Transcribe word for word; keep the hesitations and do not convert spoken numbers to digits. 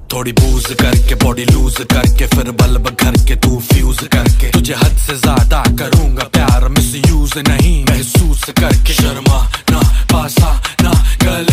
थोड़ी बूज करके body loose करके फिर बल्ब घर के तू फ्यूज करके तुझे हद से ज्यादा करूंगा प्यार, मिस यूज नहीं महसूस करके। शर्मा ना पासा ना गल